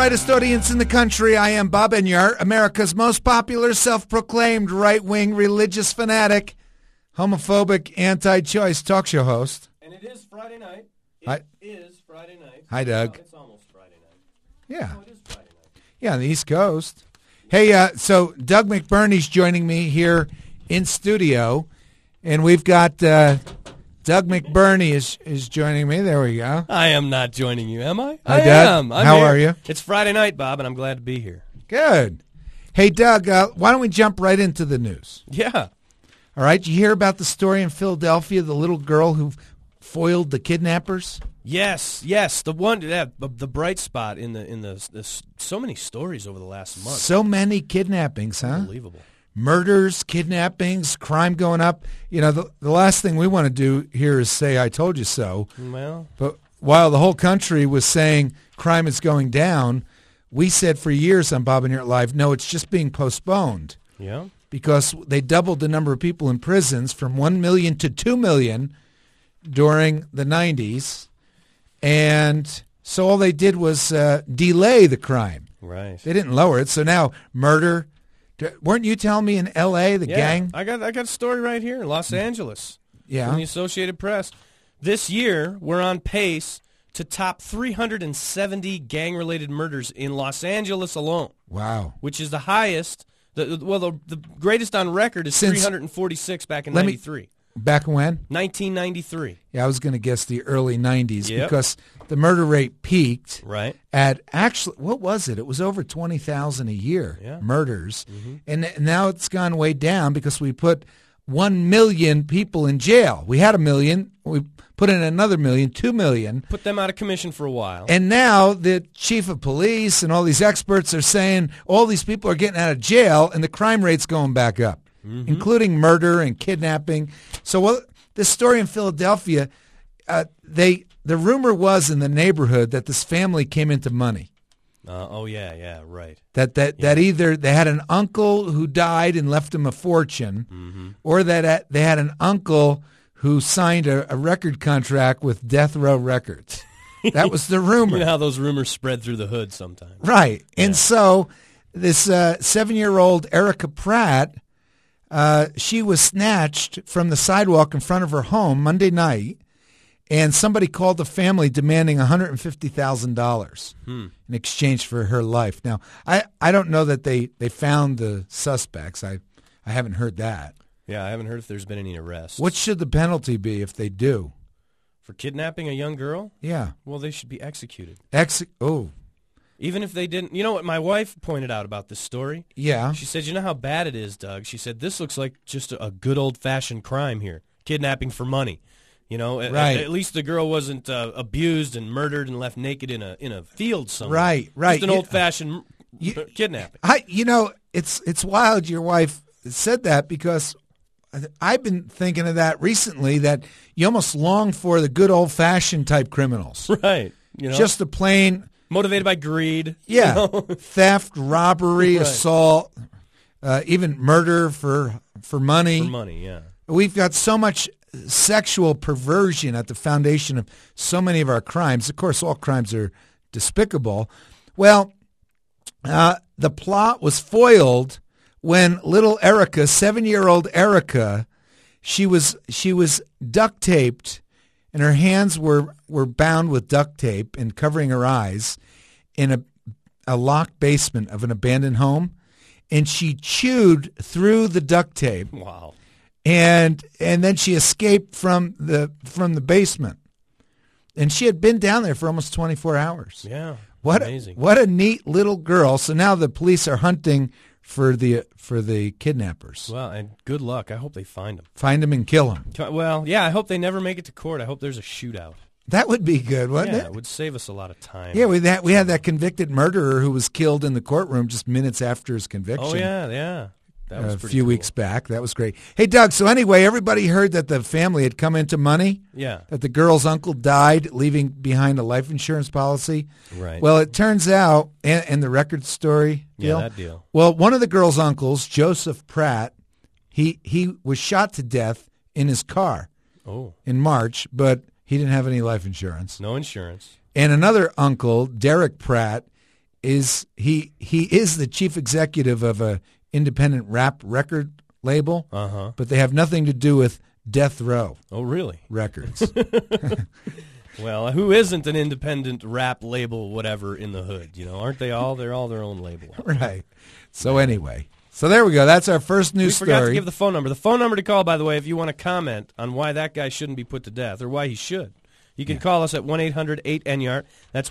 rightest audience in the country. I am Bob Enyart, America's most popular self-proclaimed right-wing religious fanatic, homophobic, anti-choice talk show host. And it is Friday night. It is Friday night. Hi, Doug. It's almost Friday night. Yeah. Oh, it is Friday night. Yeah, on the East Coast. Hey, so Doug McBurney's joining me here in studio, and we've got Doug McBurney is joining me. There we go. I am not joining you, am I? Hi, I Doug. am. I'm How here. are you? It's Friday night, Bob, and I'm glad to be here. Good. Hey, Doug, why don't we jump right into the news? Yeah. All right, did you hear about the story in Philadelphia, the little girl who foiled the kidnappers? Yes. The one, the bright spot in the so many stories over the last month. So many kidnappings, huh? Unbelievable. Murders, kidnappings, crime going up. You know, the last thing we want to do here is say, I told you so. Well, But while the whole country was saying crime is going down, we said for years on Bob and Enyart Live, no, it's just being postponed yeah. because they doubled the number of people in prisons from 1 million to 2 million during the 90s. And so all they did was delay the crime. Right. They didn't lower it. So now murder. Weren't you telling me in L.A. the gang? I got a story right here in Los Angeles. Yeah. From the Associated Press. This year, we're on pace to top 370 gang-related murders in Los Angeles alone. Wow. Which is the highest. The greatest on record is 346 back in 93. Back when? 1993. Yeah, I was going to guess the early 90s Yep. because the murder rate peaked Right. at actually, what was it? It was over 20,000 a year murders. Mm-hmm. And now it's gone way down because we put 1 million people in jail. We had 1 million. We put in another 1 million, 2 million. Put them out of commission for a while. And now the chief of police and all these experts are saying all these people are getting out of jail and the crime rate's going back up, including murder and kidnapping. So this story in Philadelphia, the rumor was in the neighborhood that this family came into money. Right. That either they had an uncle who died and left them a fortune, or that they had an uncle who signed a record contract with Death Row Records. That was the rumor. You know how those rumors spread through the hood sometimes. Right. And so this 7-year-old Erica Pratt, she was snatched from the sidewalk in front of her home Monday night, and somebody called the family demanding $150,000 in exchange for her life. Now, I don't know that they found the suspects. I haven't heard that. Yeah, I haven't heard if there's been any arrests. What should the penalty be if they do? For kidnapping a young girl? Yeah. Well, they should be executed. Even if they didn't. You know what my wife pointed out about this story? Yeah. She said, you know how bad it is, Doug? She said, this looks like just a good old-fashioned crime here, kidnapping for money. You know, right. At least the girl wasn't abused and murdered and left naked in a field somewhere. Right. Just an old-fashioned kidnapping. It's wild your wife said that because I've been thinking of that recently, that you almost long for the good old-fashioned type criminals. Right. You know? Just the plain... Motivated by greed. Yeah. You know? Theft, robbery, right. assault, even murder for money. For money, yeah. We've got so much sexual perversion at the foundation of so many of our crimes. Of course, all crimes are despicable. Well, the plot was foiled when little Erica, 7-year-old Erica, she was duct taped, and her hands were bound with duct tape and covering her eyes in a locked basement of an abandoned home, and she chewed through the duct tape. Wow. And then she escaped from the basement. And she had been down there for almost 24 hours. Yeah. Amazing. What a neat little girl. So now the police are hunting for the kidnappers. Well, and good luck. I hope they find them. Find them and kill them. Well, yeah, I hope they never make it to court. I hope there's a shootout. That would be good, wouldn't Yeah, it? it would save us a lot of time. Yeah, we had that convicted murderer who was killed in the courtroom just minutes after his conviction. Oh, yeah. That was a pretty few cool. weeks back. That was great. Hey, Doug, so anyway, everybody heard that the family had come into money? Yeah. That the girl's uncle died, leaving behind a life insurance policy? Right. Well, it turns out, and the record story deal? Yeah, that deal. Well, one of the girl's uncles, Joseph Pratt, he was shot to death in his car in March, but he didn't have any life insurance. No insurance. And another uncle, Derek Pratt, is he is the chief executive of a independent rap record label, but they have nothing to do with Death Row. Oh, really? Records. Well, who isn't an independent rap label, whatever, in the hood? Aren't they all? They're all their own label. Right. So anyway, so there we go. That's our first news story. We forgot to give the phone number. The phone number to call, by the way, if you want to comment on why that guy shouldn't be put to death or why he should. You can call us at 1-800-8-NYART. That's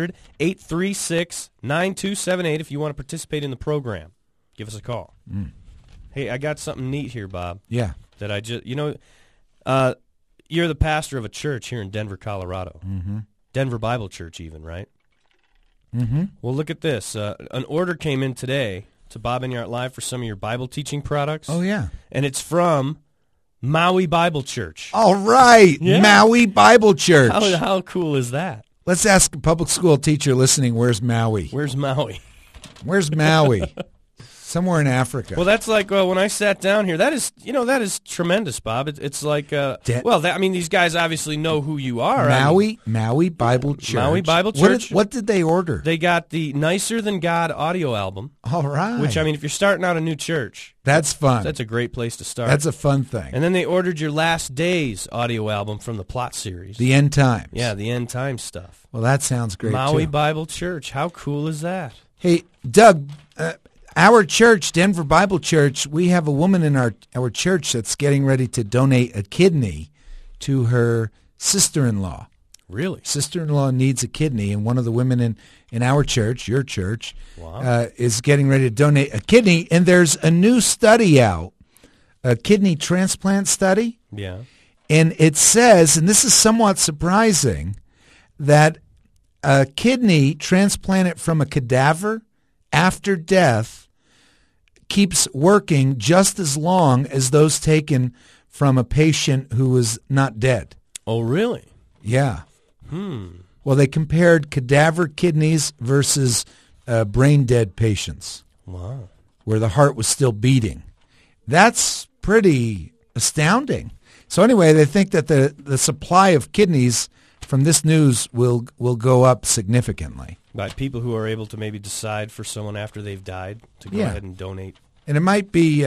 1-800-836-9278 if you want to participate in the program. Give us a call. Hey, I got something neat here, Bob. Yeah. That I just, you're the pastor of a church here in Denver, Colorado. Mm-hmm. Denver Bible Church even, right? Mm-hmm. Well, look at this. An order came in today to Bob Enyart Live for some of your Bible teaching products. Oh, yeah. And it's from Maui Bible Church. All right. Yeah. Maui Bible Church. How cool is that? Let's ask a public school teacher listening, where's Maui? Where's Maui? Where's Maui? Somewhere in Africa. Well, that's like when I sat down here. That is tremendous, Bob. It's like these guys obviously know who you are. Maui Bible Church. Maui Bible Church. What did they order? They got the Nicer Than God audio album. All right. Which, if you're starting out a new church, that's fun. That's a great place to start. That's a fun thing. And then they ordered your Last Days audio album from the Plot series. The End Times. Yeah, the End Times stuff. Well, that sounds great, Maui too. Bible Church. How cool is that? Hey, Doug, our church, Denver Bible Church, we have a woman in our church that's getting ready to donate a kidney to her sister-in-law. Really? Sister-in-law needs a kidney, and one of the women in our church, your church, is getting ready to donate a kidney. And there's a new study out, a kidney transplant study. Yeah. And it says, and this is somewhat surprising, that a kidney transplanted from a cadaver after death keeps working just as long as those taken from a patient who was not dead. Oh, really? Yeah. Well, they compared cadaver kidneys versus brain-dead patients. Wow. Where the heart was still beating. That's pretty astounding. So anyway, they think that the supply of kidneys from this news will go up significantly. By people who are able to maybe decide for someone after they've died to go ahead and donate. And it might be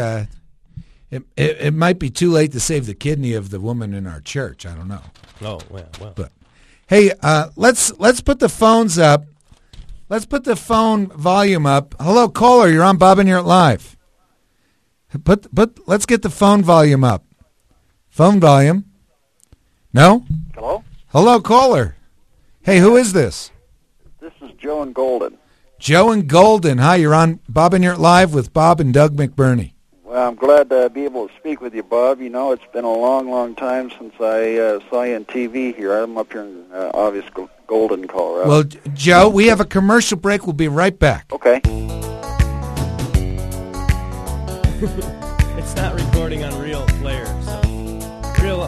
it might be too late to save the kidney of the woman in our church. I don't know. Oh, well. But hey, let's put the phones up. Let's put the phone volume up. Hello, caller. You're on Bob Enyart Live. Let's get the phone volume up. Phone volume. No? Hello? Hello, caller. Hey, who is this? This is Joe in Golden. Joe in Golden. Hi, you're on Bob Enyart Live with Bob and Doug McBurney. Well, I'm glad to be able to speak with you, Bob. It's been a long, long time since I saw you on TV here. I'm up here in obvious Golden, Colorado. Well, Joe, we have a commercial break. We'll be right back. Okay. It's not recording on real player, so real.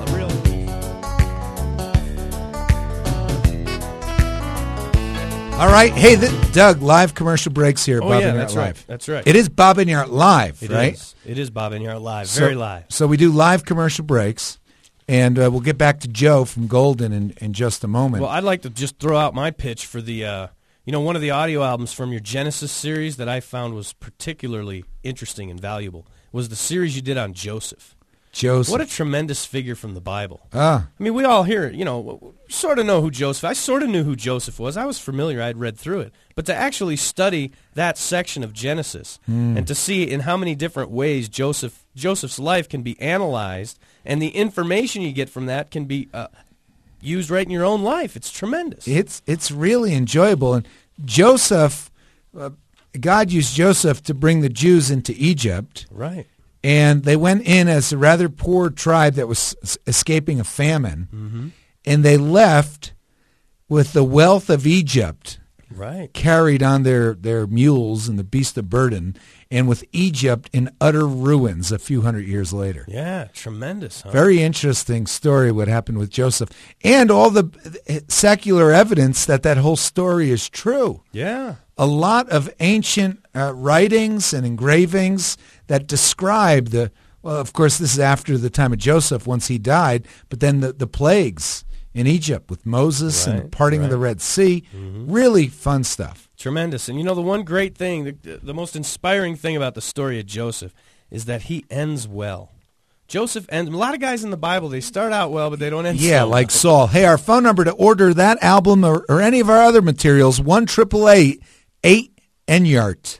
All right. Hey, Doug, live commercial breaks here at Bob Enyart that's Live. Right. That's right. It is Bob Enyart Live, right? It is Bob Enyart Live. Very live. So we do live commercial breaks, and we'll get back to Joe from Golden in just a moment. Well, I'd like to just throw out my pitch for the, one of the audio albums from your Genesis series that I found was particularly interesting and valuable was the series you did on Joseph. What a tremendous figure from the Bible. We all hear, sort of know who Joseph. I sort of knew who Joseph was. I was familiar. I'd read through it. But to actually study that section of Genesis and to see in how many different ways Joseph's life can be analyzed and the information you get from that can be used right in your own life. It's tremendous. It's really enjoyable. And Joseph, God used Joseph to bring the Jews into Egypt. Right. And they went in as a rather poor tribe that was escaping a famine. And they left with the wealth of Egypt carried on their mules and the beast of burden, and with Egypt in utter ruins a few hundred years later. Yeah, tremendous. Huh? Very interesting story what happened with Joseph. And all the secular evidence that whole story is true. Yeah. A lot of ancient writings and engravings that describe well, of course, this is after the time of Joseph once he died, but then the plagues in Egypt with Moses and the parting of the Red Sea. Really fun stuff. Tremendous. And the one great thing, the most inspiring thing about the story of Joseph is that he ends well. Joseph ends. A lot of guys in the Bible, they start out well, but they don't end so well. Like Saul. Hey, our phone number to order that album or any of our other materials, 1-888-8-NYART.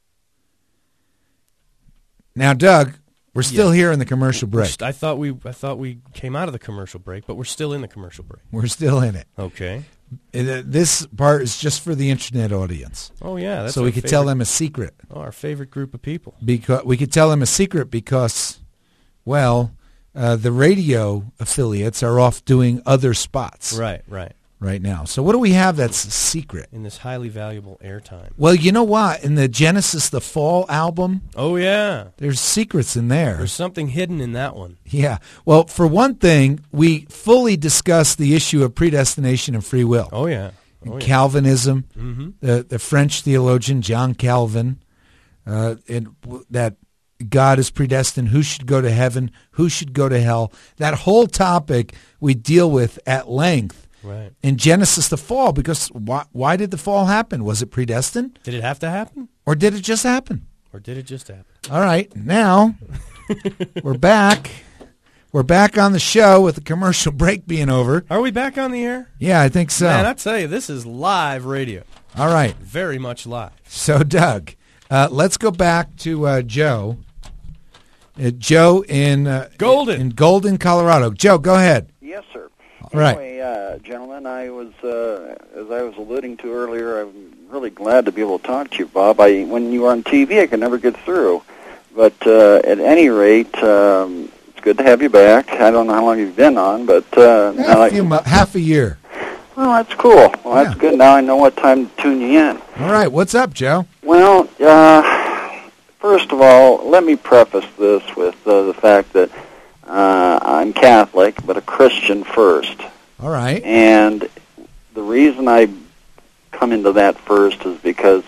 Now, Doug, we're still here in the commercial break. I thought we came out of the commercial break, but we're still in the commercial break. We're still in it. Okay. This part is just for the internet audience. Oh, yeah. So we could tell them a secret. Oh, our favorite group of people. Because we could tell them a secret because, the radio affiliates are off doing other spots. Right now. So what do we have that's a secret? In this highly valuable airtime. Well, you know what? In the Genesis the Fall album. Oh, yeah. There's secrets in there. There's something hidden in that one. Yeah. Well, for one thing, we fully discussed the issue of predestination and free will. Oh, yeah. Calvinism, the French theologian John Calvin, that God is predestined, who should go to heaven, who should go to hell. That whole topic we deal with at length. Right. In Genesis the fall, because why did the fall happen? Was it predestined? Did it have to happen? Or did it just happen? All right, now we're back. We're back on the show with the commercial break being over. Are we back on the air? Yeah, I think so. Man, I tell you, this is live radio. All right. Very much live. So, Doug, let's go back to Joe. Joe in Golden, Colorado. Joe, go ahead. Yes, sir. Anyway, gentlemen, I was, as I was alluding to earlier, I'm really glad to be able to talk to you, Bob. When you were on TV, I could never get through. But at any rate, it's good to have you back. I don't know how long you've been on, but half a year. Well, that's cool. Well, that's good. Now I know what time to tune you in. All right. What's up, Joe? Well, first of all, let me preface this with the fact that I'm Catholic, but a Christian first. All right. And the reason I come into that first is because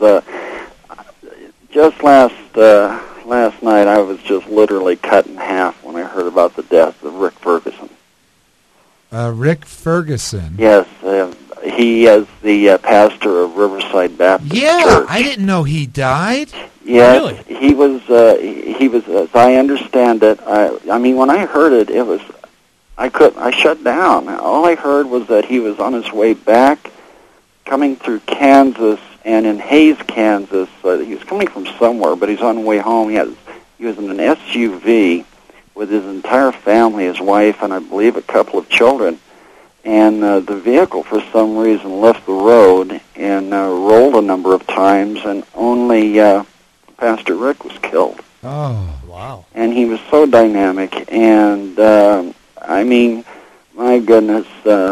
just last night I was just literally cut in half when I heard about the death of Rick Ferguson. Rick Ferguson? Yes. He is the pastor of Riverside Baptist Church. I didn't know he died. Yes, really? He was, as I understand it, I mean, when I heard it, I shut down. All I heard was that he was on his way back, coming through Kansas, and in Hays, Kansas. He was coming from somewhere, but he's on the way home. He was in an SUV with his entire family, his wife, and I believe a couple of children. And the vehicle, for some reason, left the road and rolled a number of times, and only Pastor Rick was killed. Oh, wow. And he was so dynamic, and, I mean, my goodness,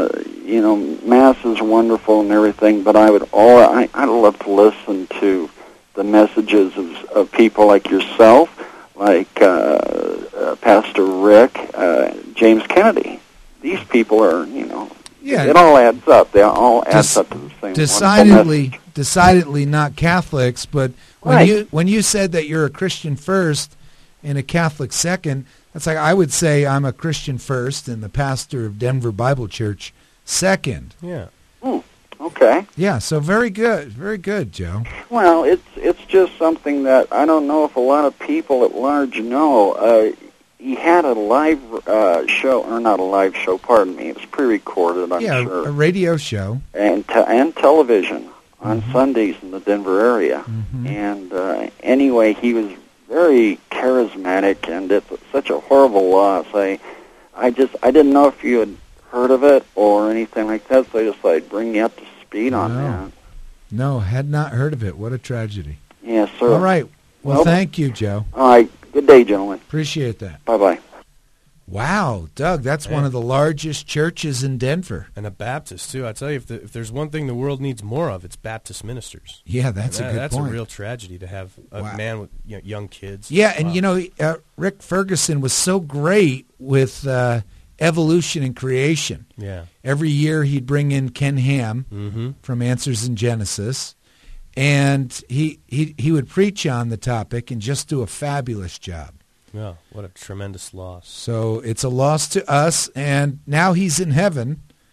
Mass is wonderful and everything, but I'd love to listen to the messages of people like yourself, like Pastor Rick, James Kennedy. These people are, it all adds up. They all add up to the same. Decidedly not Catholics, but when you said that you're a Christian first and a Catholic second, that's like I would say I'm a Christian first and the pastor of Denver Bible Church second. Yeah. Okay. Yeah, so very good, Joe. Well, it's just something that I don't know if a lot of people at large know. He had a live show, or not a live show, pardon me. It was pre-recorded, I'm sure. A radio show. And television on Sundays in the Denver area. Mm-hmm. And anyway, he was very charismatic, and it's such a horrible loss. I didn't know if you had heard of it or anything like that, so I just thought I'd bring you up to speed on that. No, had not heard of it. What a tragedy. Yes, sir. All right. Well, thank you, Joe. All right. Good day, gentlemen. Appreciate that. Bye-bye. Wow, Doug, that's one of the largest churches in Denver. And a Baptist, too. I tell you, if there's one thing the world needs more of, it's Baptist ministers. Yeah, that's a good point. That's a real tragedy to have a man with young kids. Yeah, and Rick Ferguson was so great with evolution and creation. Yeah. Every year he'd bring in Ken Ham from Answers in Genesis, and he would preach on the topic and just do a fabulous job. Yeah, what a tremendous loss. So it's a loss to us, and now he's in heaven,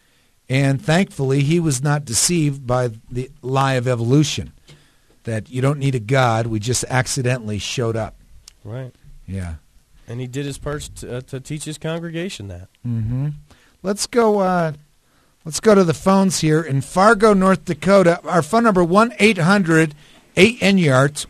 And thankfully, he was not deceived by the lie of evolution, that you don't need a God, we just accidentally showed up. Right. Yeah. And he did his part to teach his congregation that. Mm-hmm. Let's go to the phones here in Fargo, North Dakota. Our phone number, 1-800-8NYARDS,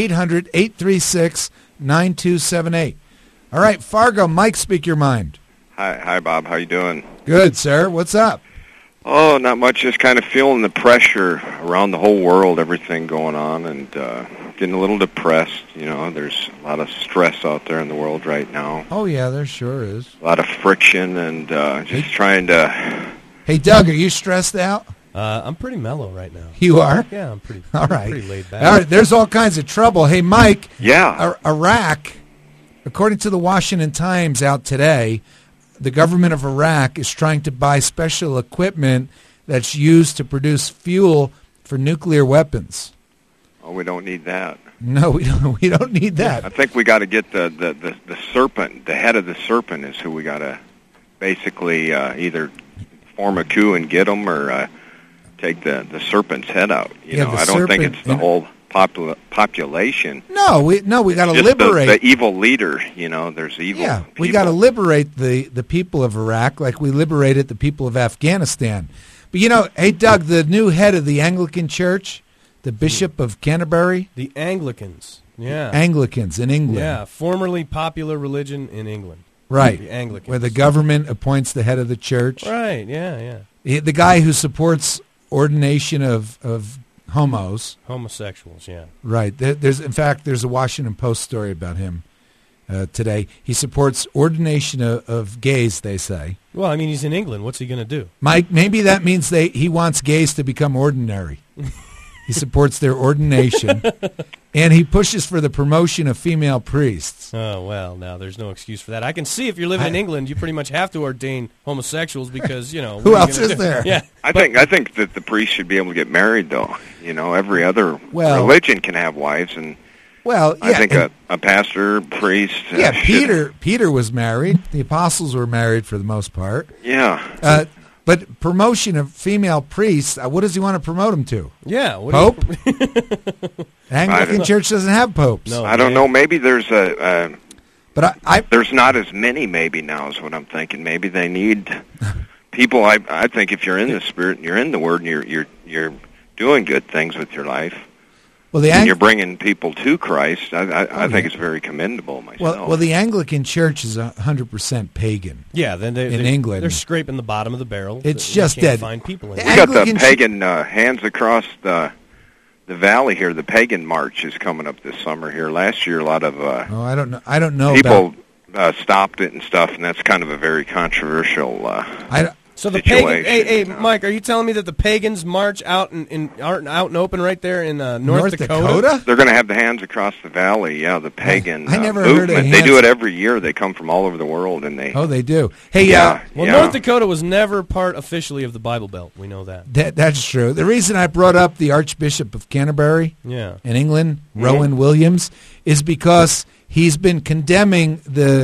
1-800-836-9278. All right, Fargo, Mike, speak your mind. Hi, Bob. How you doing? Good, sir. What's up? Oh, not much. Just kind of feeling the pressure around the whole world, everything going on, and getting a little depressed. You know, there's a lot of stress out there in the world right now. Oh, yeah, there sure is. A lot of friction and just trying to... Hey, Doug, are you stressed out? I'm pretty mellow right now. You are? Yeah, I'm pretty. All right. Pretty laid back. All right. There's all kinds of trouble. Hey, Mike. Yeah. Iraq, according to the Washington Times out today, the government of Iraq is trying to buy special equipment that's used to produce fuel for nuclear weapons. Oh, we don't need that. No, we don't. We don't need that. I think we got to get the serpent. The head of the serpent is who we got to basically either form a coup and get them, or take the serpent's head out. You know, I don't think it's the whole population. No, we got to liberate the evil leader. You know, there's evil. Yeah, people. we got to liberate the people of Iraq, like we liberated the people of Afghanistan. But you know, hey Doug, the new head of the Anglican Church, the Bishop of Canterbury, the Anglicans. Yeah, Anglicans in England. Yeah, formerly popular religion in England. Right, the Anglicans, where the government appoints the head of the church. Right. Yeah. The guy who supports ordination of homosexuals. Yeah. Right. There's a Washington Post story about him today. He supports ordination of gays, they say. Well, I mean, he's in England. What's he going to do? Mike, maybe that means he wants gays to become ordinary. He supports their ordination, and he pushes for the promotion of female priests. Oh, well, now there's no excuse for that. I can see if you're living in England, you pretty much have to ordain homosexuals because, you know. Who else is there? Yeah. I think that the priest should be able to get married, though. You know, every other religion can have wives, and I think a pastor, priest. Yeah, Peter was married. The apostles were married for the most part. Yeah. But promotion of female priests, what does he want to promote them to? Yeah. Pope? Anglican Church doesn't have popes. No, I don't know. Maybe there's but there's not as many maybe now is what I'm thinking. Maybe they need people. I think if you're in the Spirit and you're in the Word and you're doing good things with your life, and you're bringing people to Christ, I think it's very commendable myself. Well, the Anglican Church is 100% pagan. Yeah, then in England, they're scraping the bottom of the barrel. It's just dead. Find people. We got the pagan hands across the valley here. The pagan march is coming up this summer here. Last year, a lot of I don't know. People stopped it and stuff, and that's kind of a very controversial. So the pagan, hey, Mike, are you telling me that the pagans march out out and open right there in North Dakota? They're going to have the hands across the valley. Yeah, the pagan I never movement. Heard of they do it every year. They come from all over the world, and they. Oh, they do. Hey, North Dakota was never part officially of the Bible Belt. We know that. That's true. The reason I brought up the Archbishop of Canterbury, in England, Rowan Williams, is because he's been condemning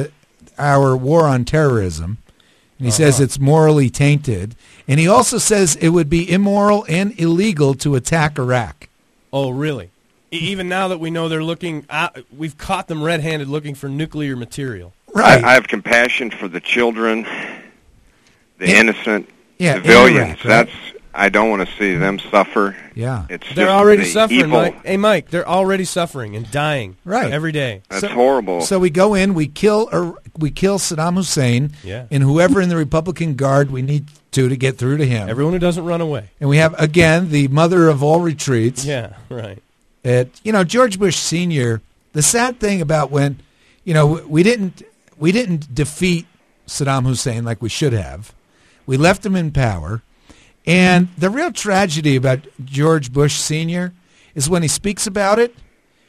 our war on terrorism. And he says it's morally tainted. And he also says it would be immoral and illegal to attack Iraq. Oh, really? Even now that we know they're looking, we've caught them red-handed looking for nuclear material. Right. I have compassion for the children, the innocent Iraq, civilians. right? I don't want to see them suffer. Yeah. They're already suffering, Mike. Hey, Mike, they're already suffering and dying every day. That's horrible. So we go in, we kill Saddam Hussein and whoever in the Republican Guard we need to get through to him. Everyone who doesn't run away. And we have, again, the mother of all retreats. Yeah, right. George Bush Sr., the sad thing about when, we didn't defeat Saddam Hussein like we should have. We left him in power. And the real tragedy about George Bush Sr. is when he speaks about it,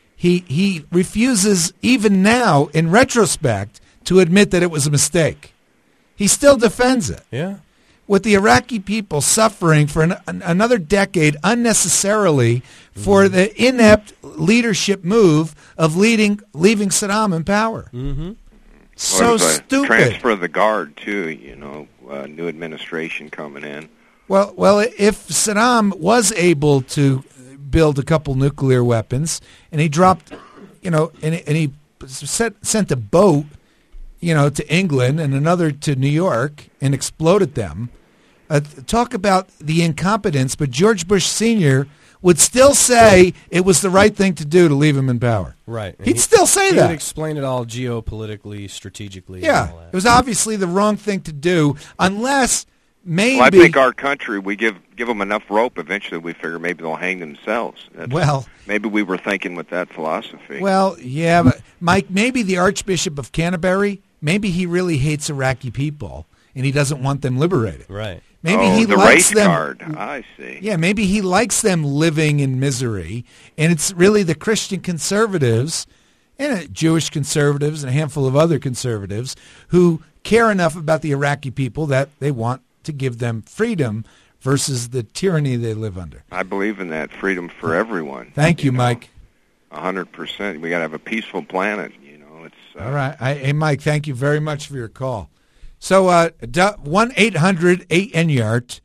he refuses, even now, in retrospect, to admit that it was a mistake. He still defends it. Yeah. With the Iraqi people suffering for another decade unnecessarily for the inept leadership move of leaving Saddam in power. Mm-hmm. So stupid. Transfer of the Guard, too, new administration coming in. Well, if Saddam was able to build a couple nuclear weapons, and he dropped, and he sent a boat, to England and another to New York and exploded them. Talk about the incompetence, but George Bush Sr. would still say it was the right thing to do to leave him in power. Right. He'd still say that. He would explain it all geopolitically, strategically. Yeah. And all that. It was obviously the wrong thing to do, unless maybe... Well, I think our country, we give them enough rope, eventually we figure maybe they'll hang themselves. Maybe we were thinking with that philosophy. Well, yeah, but Mike, maybe the Archbishop of Canterbury, maybe he really hates Iraqi people, and he doesn't want them liberated. Right. Maybe he the likes race them. Card. I see. Yeah, maybe he likes them living in misery, and it's really the Christian conservatives and Jewish conservatives and a handful of other conservatives who care enough about the Iraqi people that they want to give them freedom versus the tyranny they live under. I believe in that freedom for everyone. Thank you, Mike. 100%. We got to have a peaceful planet. It's all right. Hey, Mike, thank you very much for your call. So 1-800-8-NYART,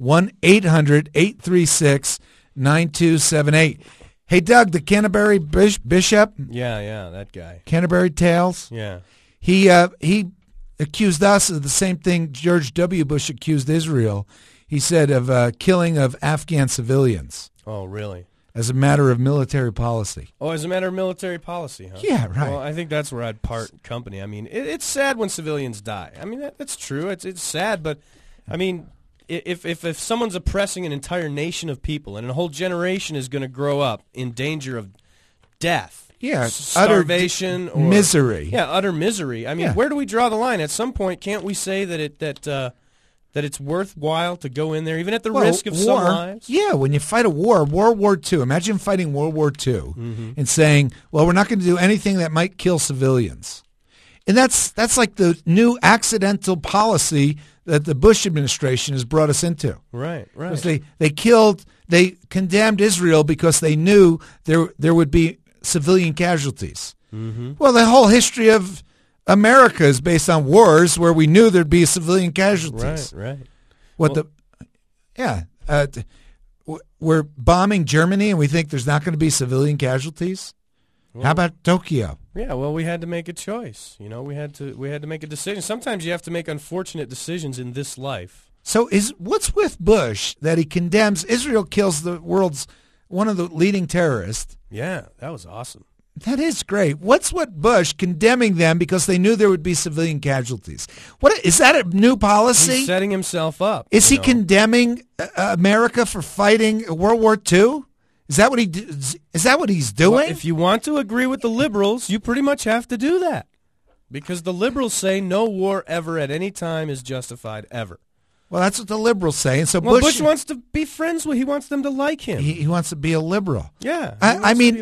1-800-836-9278. Hey, Doug, the Canterbury Bishop. Yeah, that guy. Canterbury Tales. Yeah. He accused us of the same thing George W. Bush accused Israel. He said of killing of Afghan civilians. Oh, really? As a matter of military policy. Oh, as a matter of military policy, huh? Yeah, right. Well, I think that's where I'd part company. I mean, it's sad when civilians die. I mean, that's true. It's sad, but I mean, if someone's oppressing an entire nation of people and a whole generation is going to grow up in danger of death, starvation, or misery. Yeah, utter misery. I mean, where do we draw the line? At some point, can't we say that it's worthwhile to go in there, even at the risk of some lives? Yeah, when you fight a war, World War II, imagine fighting World War II and saying, well, we're not going to do anything that might kill civilians. And that's like the new accidental policy that the Bush administration has brought us into. Right. Because they condemned Israel because they knew there would be civilian casualties. Mm-hmm. Well, the whole history of America is based on wars where we knew there'd be civilian casualties. Right. We're bombing Germany and we think there's not going to be civilian casualties. How about Tokyo? Yeah, well, we had to make a choice. We had to make a decision. Sometimes you have to make unfortunate decisions in this life. So what's with Bush that he condemns Israel kills the world's one of the leading terrorists? Yeah, that was awesome. That is great. What's with Bush condemning them because they knew there would be civilian casualties? What is that a new policy? He's setting himself up. Is he condemning America for fighting World War II? Is that what he's doing? Well, if you want to agree with the liberals, you pretty much have to do that. Because the liberals say no war ever at any time is justified ever. Well, that's what the liberals say. And so Bush wants to be friends with. He wants them to like him. He wants to be a liberal. Yeah. I mean,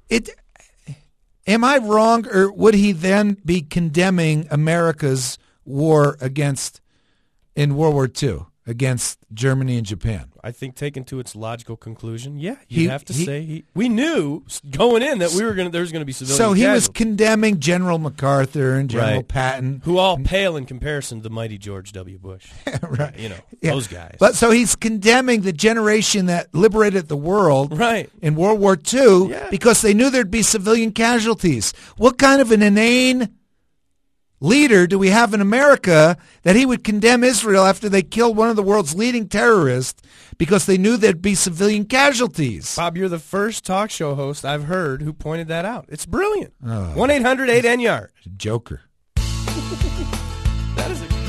am I wrong, or would he then be condemning America's war in World War II against Germany and Japan? I think taken to its logical conclusion, you have to say we knew going in that there was going to be civilian So he casualties. was condemning General MacArthur and General Patton, who all pale in comparison to the mighty George W. Bush. Right. Those guys. But so he's condemning the generation that liberated the world in World War II because they knew there'd be civilian casualties. What kind of an inane leader do we have in America that he would condemn Israel after they killed one of the world's leading terrorists because they knew there'd be civilian casualties? Bob, you're the first talk show host I've heard who pointed that out. It's brilliant. 1-800-8-NYART. Joker. That is a...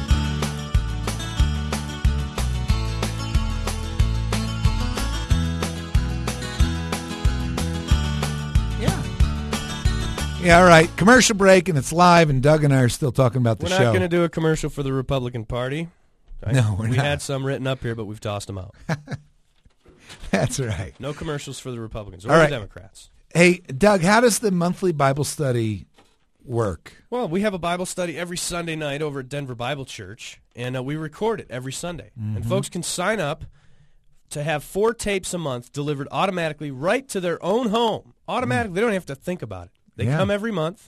Yeah, all right. Commercial break, and it's live, and Doug and I are still talking about the show. We're not going to do a commercial for the Republican Party. No, we're not. We had some written up here, but we've tossed them out. That's right. No commercials for the Republicans or the Democrats. Hey, Doug, how does the monthly Bible study work? Well, we have a Bible study every Sunday night over at Denver Bible Church, and we record it every Sunday. Mm-hmm. And folks can sign up to have 4 tapes a month delivered automatically right to their own home. Automatically. They don't have to think about it. They come every month,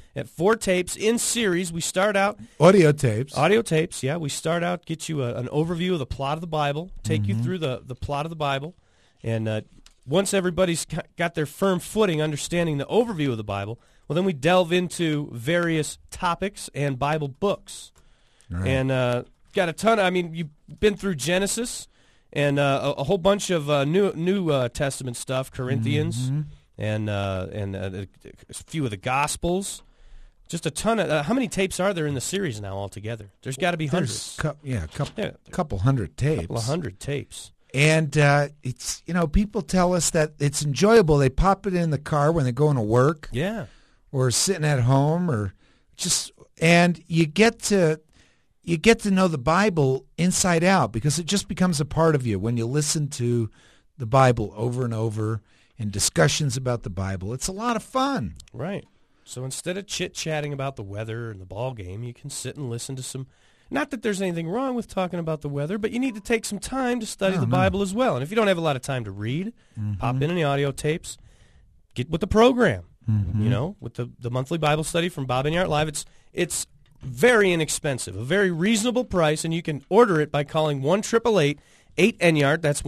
at 4 tapes in series. We start out... Audio tapes. Audio tapes, yeah. We start out, get you an overview of the plot of the Bible, take you through the plot of the Bible, and once everybody's got their firm footing understanding the overview of the Bible, well, then we delve into various topics and Bible books. Right. And got a ton. You've been through Genesis and a whole bunch of New Testament stuff, Corinthians, and a few of the Gospels. Just a ton of. How many tapes are there in the series now altogether? There's got to be hundreds. Couple hundred tapes. Couple of 100 tapes. And it's people tell us that it's enjoyable. They pop it in the car when they're going to work, or sitting at home, or and you get to know the Bible inside out because it just becomes a part of you when you listen to the Bible over and over and discussions about the Bible. It's a lot of fun. Right. So instead of chit-chatting about the weather and the ball game, you can sit and listen to some, not that there's anything wrong with talking about the weather, but you need to take some time to study the Bible as well. And if you don't have a lot of time to read, pop in the audio tapes, get with the program, with the monthly Bible study from Bob Enyart Live. It's very inexpensive, a very reasonable price, and you can order it by calling 1-888-8-ENYART. That's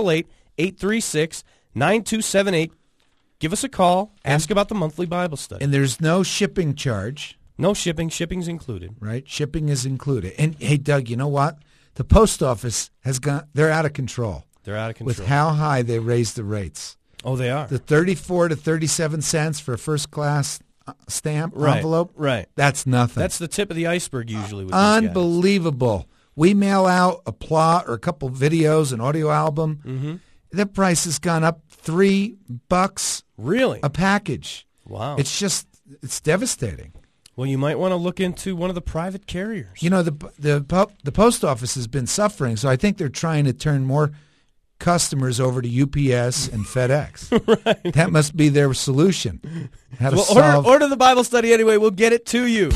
1-888-836-9278. Give us a call. Ask about the monthly Bible study. And there's no shipping charge. No shipping. Shipping's included. Right? Shipping is included. And, hey, Doug, you know what? The post office they're out of control. They're out of control. With how high they raised the rates. Oh, they are. The 34 to 37 cents for a first-class stamp envelope. Right. That's nothing. That's the tip of the iceberg usually with Unbelievable. These guys. We mail out a plot or a couple videos, an audio album. Mm-hmm. The price has gone up $3 really a package. Wow. It's devastating. Well, you might want to look into one of the private carriers. The post office has been suffering, so I think they're trying to turn more customers over to UPS and FedEx. Right. That must be their solution. Order the Bible study anyway. We'll get it to you.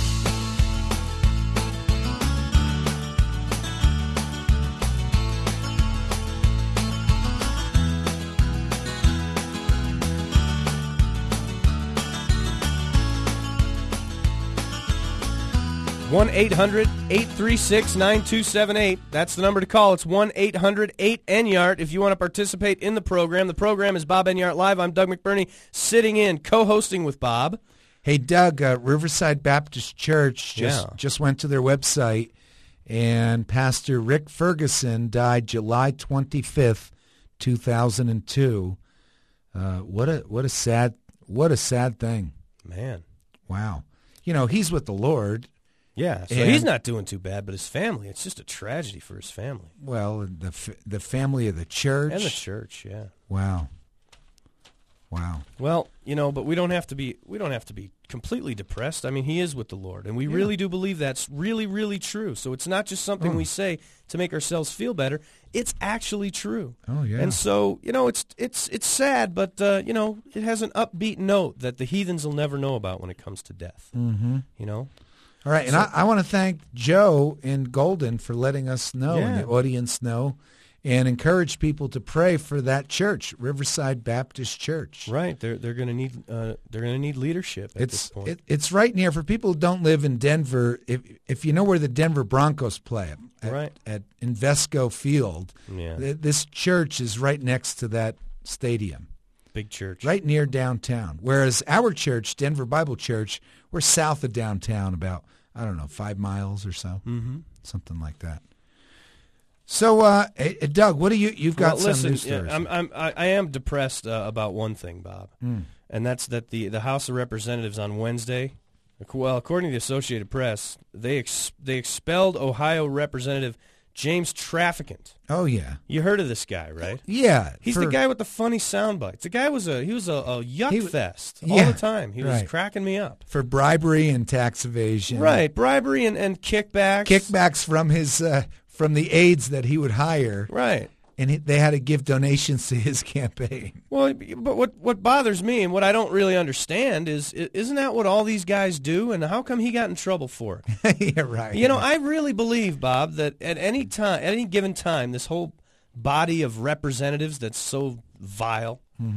One 1-800-836-9278. That's the number to call. It's 1-800-8-ENYART if you want to participate in the program. The program is Bob Enyart Live. I'm Doug McBurney, sitting in, co-hosting with Bob. Hey, Doug, Riverside Baptist Church just went to their website, and Pastor Rick Ferguson died July 25th, 2002. What a sad thing. Man. Wow. He's with the Lord. Yeah, so he's not doing too bad, but his family, it's just a tragedy for his family. Well, the family of the church. And the church, yeah. Wow. Well, but we don't have to be completely depressed. I mean, he is with the Lord, and we really do believe that's really, really true. So it's not just something we say to make ourselves feel better. It's actually true. Oh, yeah. And so, it's sad, but it has an upbeat note that the heathens will never know about when it comes to death. Mm-hmm. All right, and So- I want to thank Joe in Golden for letting us know and the audience know, and encourage people to pray for that church, Riverside Baptist Church. Right, they're going to need leadership at this point. It's right near, for people who don't live in Denver. If you know where the Denver Broncos play at Invesco Field, this church is right next to that stadium. Big church, right near downtown. Whereas our church, Denver Bible Church, we're south of downtown about, 5 miles or so, something like that. So, Doug, what do you've got some news stories? I am depressed about one thing, Bob, and that's that the House of Representatives on Wednesday, well, according to the Associated Press, they expelled Ohio Representative James Traficant. Oh yeah, you heard of this guy, right? Yeah, he's the guy with the funny sound bites. The guy was a yuck fest all the time. He was cracking me up for bribery and tax evasion. Right, bribery and kickbacks. Kickbacks from his from the aides that he would hire. Right. And they had to give donations to his campaign. Well, but what bothers me and what I don't really understand isn't that what all these guys do? And how come he got in trouble for it? Yeah, right. I really believe, Bob, that at any given time, this whole body of representatives that's so vile,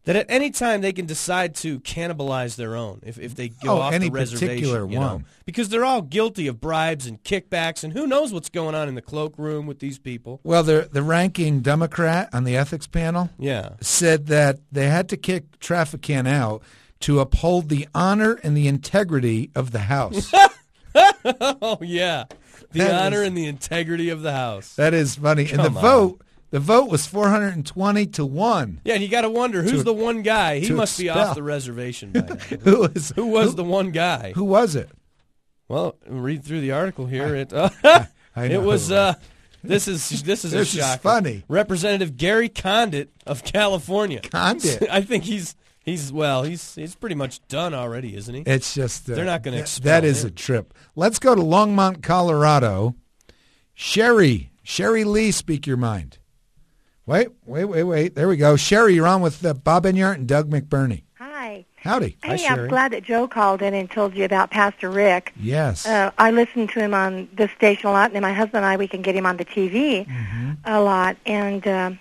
that at any time they can decide to cannibalize their own if they go off the reservation. Particular one. Because they're all guilty of bribes and kickbacks, and who knows what's going on in the cloakroom with these people. Well, the ranking Democrat on the ethics panel said that they had to kick Traficant out to uphold the honor and the integrity of the House. Oh, yeah. The honor and the integrity of the House. That is funny. And the vote was 420 to 1. Yeah, and you got to wonder, who's the one guy? He must be off the reservation by now. Who was the one guy? Who was it? Well, read through the article here. It was this is a shock. Is funny. Representative Gary Condit of California. Condit. I think he's pretty much done already, isn't he? It's just they're not going to expel that is him. a trip. Let's go to Longmont, Colorado. Sherry Lee, speak your mind. Wait. There we go. Sherry, you're on with Bob Enyart and Doug McBurney. Hi. Howdy. Hey, Hi, I'm glad that Joe called in and told you about Pastor Rick. Yes. I listen to him on this station a lot, and my husband and I, we can get him on the TV a lot. And,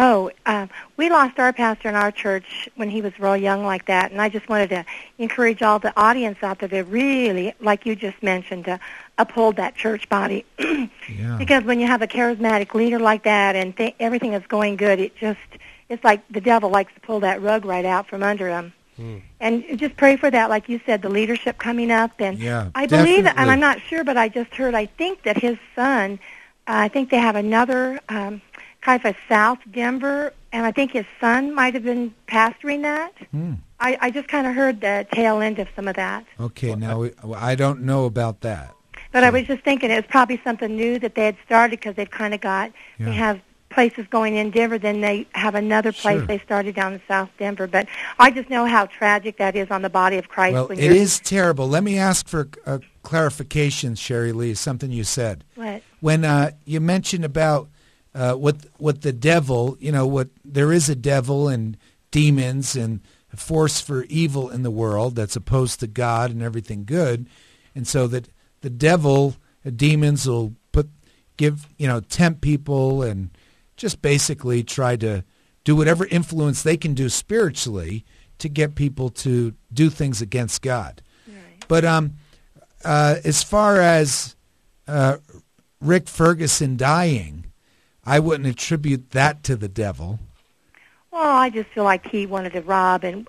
we lost our pastor in our church when he was real young like that, and I just wanted to encourage all the audience out there to really, like you just mentioned, to uphold that church body. Yeah. Because when you have a charismatic leader like that and everything is going good, it's like the devil likes to pull that rug right out from under him. And just pray for that, like you said, the leadership coming up. And I believe, and I'm not sure, but I just heard, I think that his son, I think they have another kind of a South Denver, and I think his son might have been pastoring that. I just kind of heard the tail end of some of that. Okay, now I don't know about that. But I was just thinking it was probably something new that they had started because they've kind of got, they have places going in Denver, then they have another place they started down in South Denver. But I just know how tragic that is on the body of Christ. Well, it is terrible. Let me ask for clarification, Sherry Lee, something you said. What? When you mentioned about what the devil, what there is a devil and demons and a force for evil in the world that's opposed to God and everything good, and so that the devil, demons will tempt people and just basically try to do whatever influence they can do spiritually to get people to do things against God. Right. But as far as Rick Ferguson dying, I wouldn't attribute that to the devil. Well, I just feel like he wanted to rob, and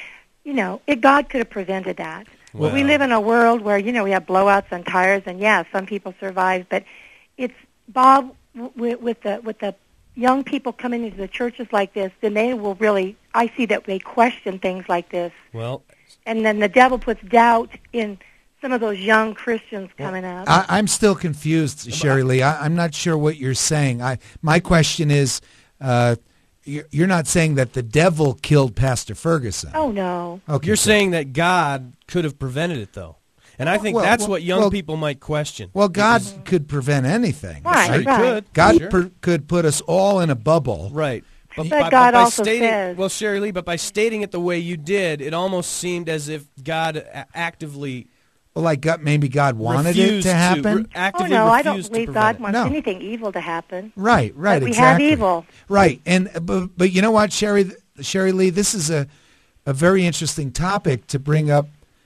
God could have prevented that. Well, we live in a world where, we have blowouts on tires, and some people survive, but it's, Bob, with the young people coming into the churches like this, then they will really, I see that they question things like this. Well, and then the devil puts doubt in some of those young Christians coming up. I'm still confused, Sherry Lee. I'm not sure what you're saying. My question is, you're not saying that the devil killed Pastor Ferguson. Oh, no. Okay, you're saying that God could have prevented it, though. And I think that's what young people might question. Well, God could prevent anything. Right. Could. Could put us all in a bubble. Right. But God also says... Well, Sherry Lee, but by stating it the way you did, it almost seemed as if God actively... Well, like maybe God wanted it to happen? I don't believe God wants anything evil to happen. Right, but we exactly. have evil. Right, but you know what, Sherry Lee, this is a very interesting topic to bring up.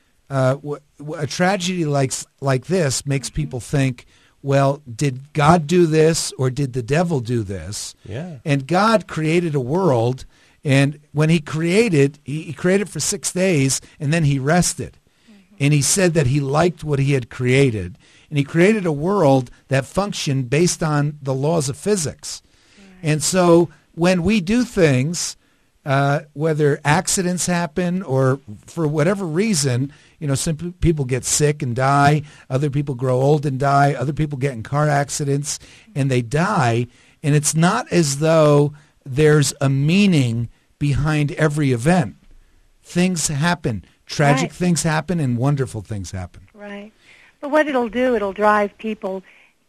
A tragedy like this makes people think, well, did God do this or did the devil do this? Yeah. And God created a world, and when he created for 6 days, and then he rested. And he said that he liked what he had created. And he created a world that functioned based on the laws of physics. Right. And so when we do things, whether accidents happen or for whatever reason, some people get sick and die, other people grow old and die, other people get in car accidents and they die. And it's not as though there's a meaning behind every event. Things happen. Tragic things happen and wonderful things happen. Right. But what it'll do, it'll drive people.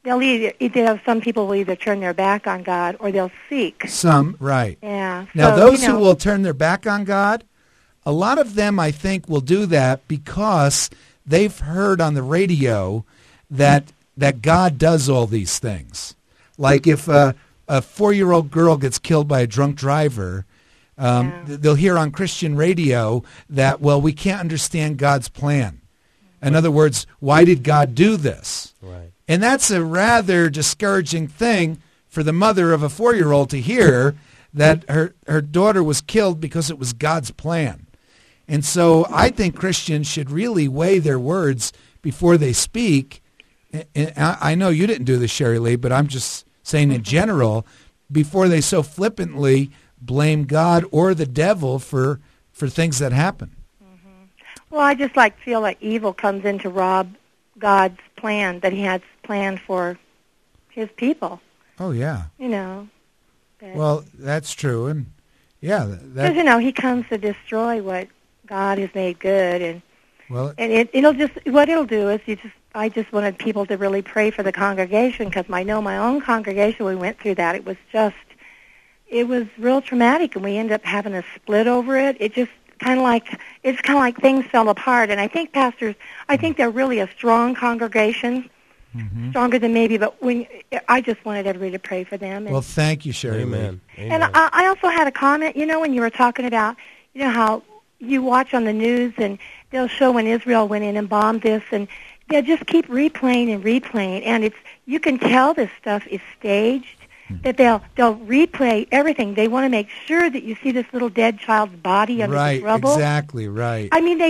Some people will either turn their back on God or they'll seek. Some, right. Yeah. Now, those who will turn their back on God, a lot of them, I think, will do that because they've heard on the radio that God does all these things. Like if a 4-year-old girl gets killed by a drunk driver, They'll hear on Christian radio that, well, we can't understand God's plan. In other words, why did God do this? Right. And that's a rather discouraging thing for the mother of a 4-year-old to hear, that her daughter was killed because it was God's plan. And so I think Christians should really weigh their words before they speak. And I know you didn't do this, Sherry Lee, but I'm just saying in general, before they so flippantly blame God or the devil for things that happen. Mm-hmm. Well, I just feel like evil comes in to rob God's plan that he has planned for his people. Oh, yeah. You know. Well, that's true. And, yeah. Because, he comes to destroy what God has made good. And it'll just, what it'll do is I just wanted people to really pray for the congregation, because I know my own congregation, we went through that. It was real traumatic, and we ended up having a split over it. It's kind of like things fell apart. And I think pastors, they're really a strong congregation, stronger than maybe, but I just wanted everybody to pray for them. Well, thank you, Sherry. Amen. And I also had a comment, when you were talking about, how you watch on the news and they'll show when Israel went in and bombed this, and they'll just keep replaying and replaying, and you can tell this stuff is staged. That they'll replay everything. They want to make sure that you see this little dead child's body under the rubble. Right, exactly, right. I mean,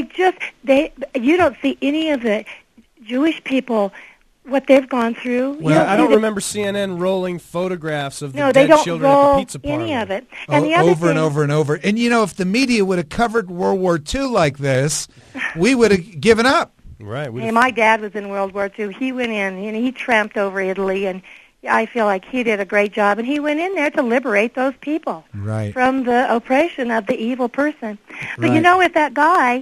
you don't see any of the Jewish people, what they've gone through. Well, I don't remember CNN rolling photographs of the dead children at the pizza parlor. Any of it. And the other over and over and over. And, if the media would have covered World War II like this, we would have given up. Right. Hey, my dad was in World War II. He went in, he tramped over Italy, and I feel like he did a great job, and he went in there to liberate those people from the oppression of the evil person. But if that guy,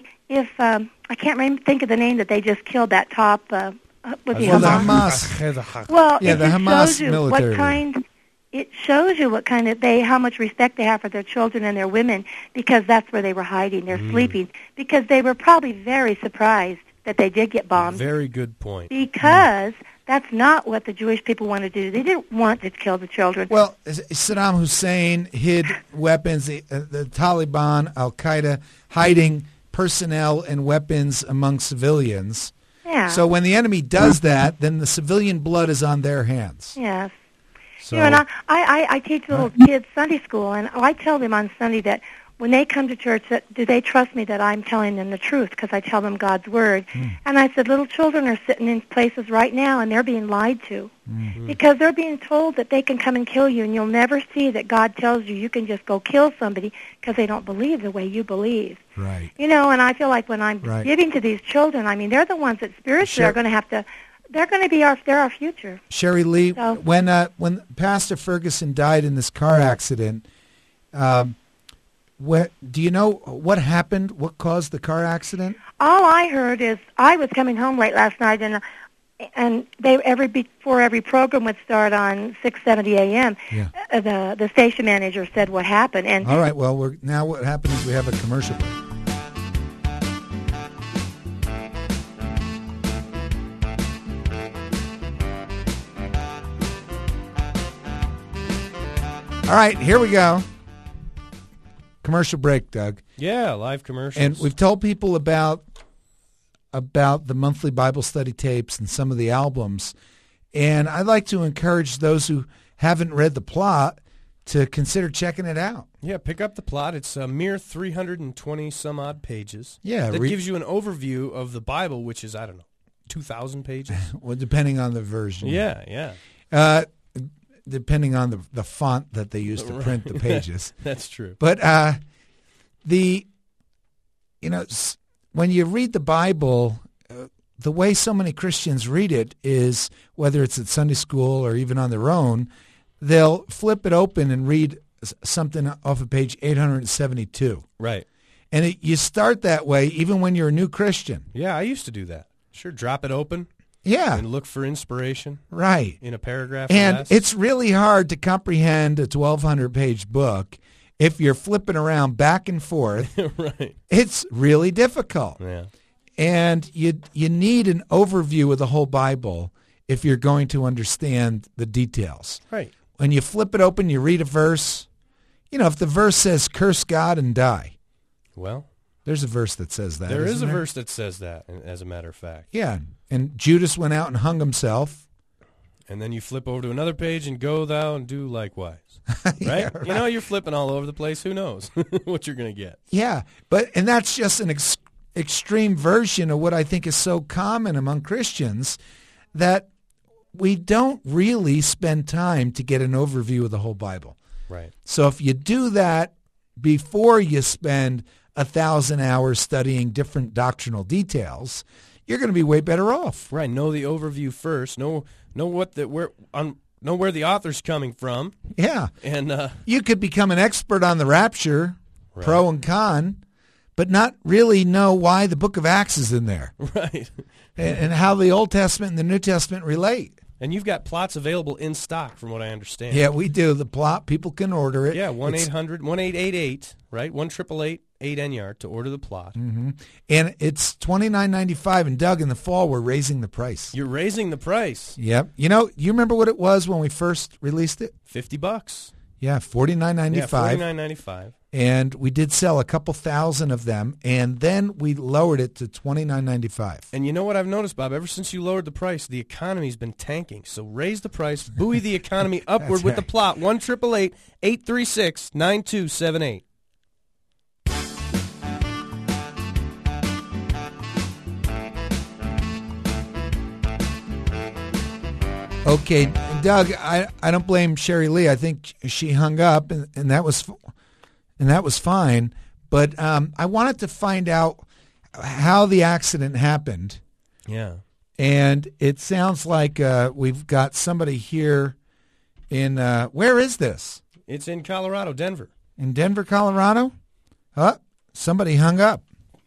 I can't think of the name that they just killed, that top, was he Hamas? Well, the Hamas military. It shows you what kind of how much respect they have for their children and their women, because that's where they were hiding. They're sleeping, because they were probably very surprised that they did get bombed. Very good point. Because that's not what the Jewish people wanted to do. They didn't want to kill the children. Well, Saddam Hussein hid weapons, the Taliban, Al-Qaeda, hiding personnel and weapons among civilians. Yeah. So when the enemy does that, then the civilian blood is on their hands. Yes. So, and I teach little kids Sunday school, and I tell them on Sunday that when they come to church, do they trust me that I'm telling them the truth, because I tell them God's Word. And I said, little children are sitting in places right now, and they're being lied to, because they're being told that they can come and kill you, and you'll never see that God tells you can just go kill somebody, because they don't believe the way you believe. Right. And I feel like when I'm giving to these children, I mean, they're the ones that spiritually are going to have to, they're going to be they're our future. Sherry Lee, when Pastor Ferguson died in this car accident, do you know what happened? What caused the car accident? All I heard is I was coming home late last night, and they before every program would start on 6:70 a.m. Yeah. The station manager said what happened. And all right, well, now what happened is we have a commercial break. All right, here we go. Commercial break, Doug. Yeah, live commercials. And we've told people about the monthly Bible study tapes and some of the albums. And I'd like to encourage those who haven't read the plot to consider checking it out. Yeah, pick up the plot. It's a mere 320 some odd pages. Yeah, that gives you an overview of the Bible, which is 2,000 pages. Well, depending on the version. Yeah. Depending on the font that they use to print the pages. That's true. But when you read the Bible, the way so many Christians read it is, whether it's at Sunday school or even on their own, they'll flip it open and read something off of page 872. Right. And you start that way even when you're a new Christian. Yeah, I used to do that. Sure, drop it open. Yeah. And look for inspiration. Right. In a paragraph. And it's really hard to comprehend a 1,200-page book if you're flipping around back and forth. Right. It's really difficult. Yeah. And you need an overview of the whole Bible if you're going to understand the details. Right. When you flip it open, you read a verse, if the verse says curse God and die. Well, there's a verse that says that. There is a verse that says that, as a matter of fact. Yeah, and Judas went out and hung himself. And then you flip over to another page and go thou and do likewise. Right? Yeah, right. You're flipping all over the place. Who knows what you're going to get? Yeah, and that's just an extreme version of what I think is so common among Christians, that we don't really spend time to get an overview of the whole Bible. Right. So if you do that before you spend 1,000 hours studying different doctrinal details, you're going to be way better off. Right. Know the overview first. Know where the author's coming from. Yeah. And you could become an expert on the rapture, right, pro and con, but not really know why the book of Acts is in there. Right. and how the Old Testament and the New Testament relate. And you've got plots available in stock, from what I understand. Yeah, we do. The plot, people can order it. Yeah, 1-800-1888, right? 1-888-8NYARD to order the plot. Mm-hmm. And it's $29.95. And Doug, in the fall, we're raising the price. You're raising the price. Yep. You remember what it was when we first released it? $50. Yeah, $49.95. Yeah, $49.95. And we did sell a couple thousand of them, and then we lowered it to $29.95. And you know what I've noticed, Bob? Ever since you lowered the price, the economy's been tanking. So raise the price, buoy the economy upward with the plot. 1-888-836-9278. Okay, Doug, I don't blame Sherry Lee. I think she hung up, and that was fine. But I wanted to find out how the accident happened. Yeah. And it sounds like we've got somebody here in, where is this? It's in Colorado, Denver. In Denver, Colorado? Somebody hung up.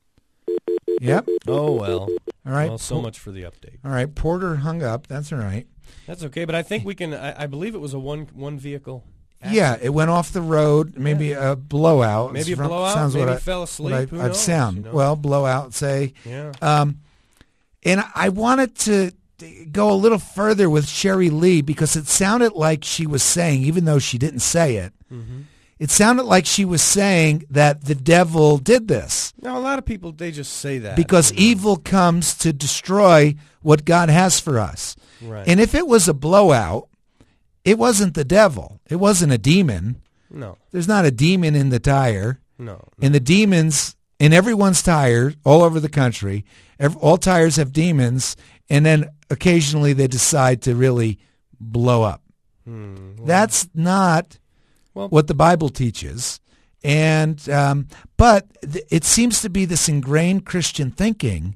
Yep. Oh, well. All right. Well, so much for the update. All right, Porter hung up. That's all right. That's okay, but I think we can, I believe it was a one vehicle accident. Yeah, it went off the road, maybe a blowout. Maybe a blowout, sounds maybe what fell asleep, who I've knows? sound. Well, blowout, say. Yeah. And I wanted to go a little further with Sherry Lee because it sounded like she was saying, even though she didn't say it, it sounded like she was saying that the devil did this. Now, a lot of people, they just say that. Because evil comes to destroy what God has for us. Right. And if it was a blowout, it wasn't the devil. It wasn't a demon. No. There's not a demon in the tire. No. And the demons in everyone's tire all over the country, all tires have demons, and then occasionally they decide to really blow up. Well, that's not what the Bible teaches. And but it seems to be this ingrained Christian thinking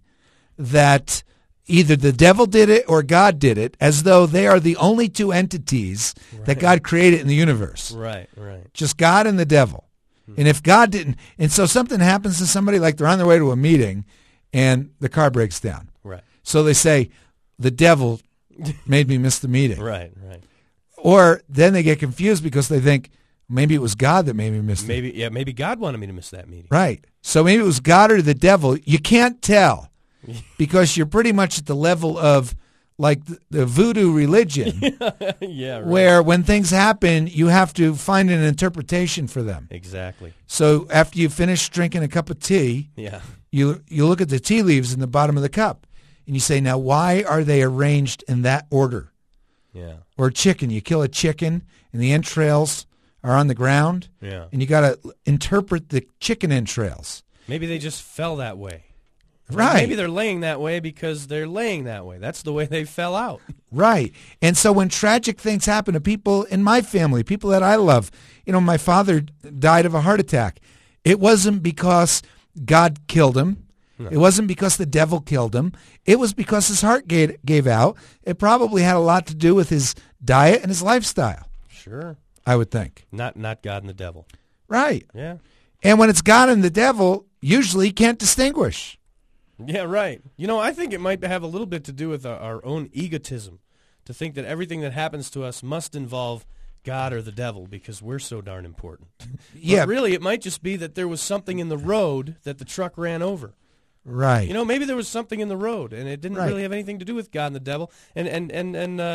that either the devil did it or God did it, as though they are the only two entities that God created in the universe. Right, right. Just God and the devil. And if God didn't, and so something happens to somebody, like they're on their way to a meeting and the car breaks down. Right. So they say, the devil made me miss the meeting. Right, right. Or then they get confused because they think, maybe it was God that made me miss maybe God wanted me to miss that meeting. Right. So maybe it was God or the devil. You can't tell because you're pretty much at the level of like the voodoo religion. Yeah, right. Where when things happen, you have to find an interpretation for them. Exactly. So after you finish drinking a cup of tea, you look at the tea leaves in the bottom of the cup and you say, now why are they arranged in that order? Yeah. Or chicken. You kill a chicken and the entrails are on the ground. Yeah. And you got to interpret the chicken entrails. Maybe they just fell that way. Right. Maybe they're laying that way because they're laying that way. That's the way they fell out. Right. And so when tragic things happen to people in my family, people that I love, my father died of a heart attack. It wasn't because God killed him. No. It wasn't because the devil killed him. It was because his heart gave out. It probably had a lot to do with his diet and his lifestyle. Sure. I would think. Not God and the devil. Right. Yeah. And when it's God and the devil, usually you can't distinguish. Yeah, right. I think it might have a little bit to do with our own egotism, to think that everything that happens to us must involve God or the devil because we're so darn important. Yeah. But really, it might just be that there was something in the road that the truck ran over. Right. Maybe there was something in the road, and it didn't really have anything to do with God and the devil. And